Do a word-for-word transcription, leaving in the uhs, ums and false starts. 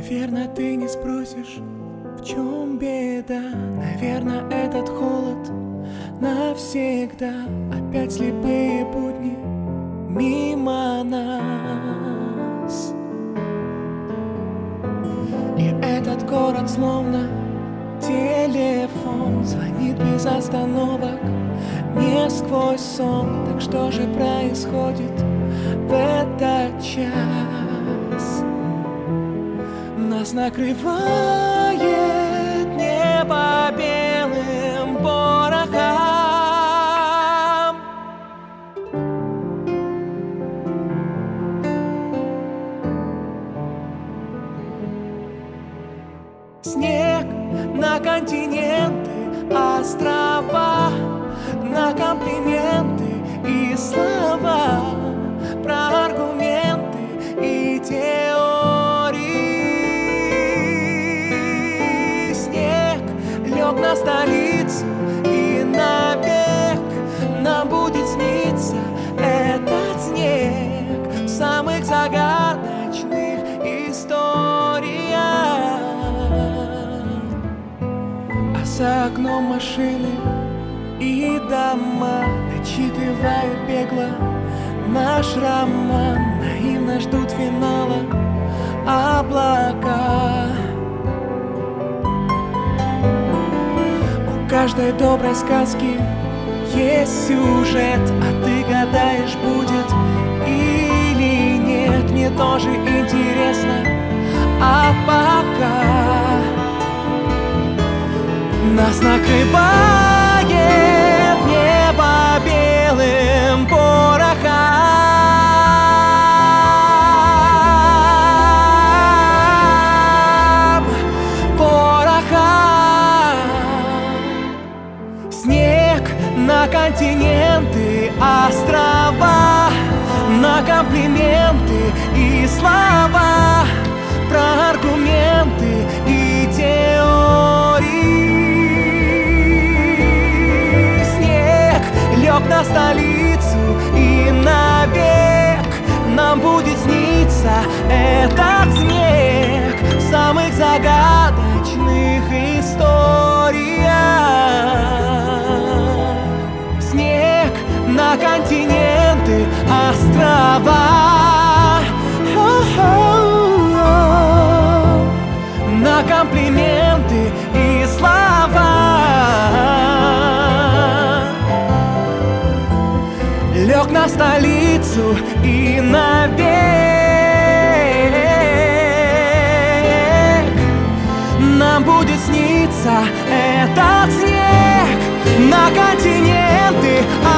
Наверно, ты не спросишь, в чем беда. Наверно, этот холод навсегда. Опять слепые будни мимо нас. И этот город словно телефон звонит без остановок, не сквозь сон. Так что же происходит в этот час? Нас накрывает небо белым порохом. Снег на континенты, острова, на комплименты и слова, про аргументы и теории. Снег лег на столицу, и навек нам будет сниться этот снег в самых загадочных историях. А за окном машины и дома дочитывают бегло наш роман. Наивно ждут финала облака. У каждой доброй сказки есть сюжет, а ты гадаешь, будет или нет. Мне тоже интересно, а пока нас накрывает небо белым порохом. Порохом. Снег на континенты, острова, на комплименты и слова, про аргументы и теории. Лег на столицу, и навек нам будет сниться этот снег в самых загадочных историях. Снег на континенты, острова, на комплименты и слова. Лег на столицу, и навек нам будет сниться этот снег на континенты.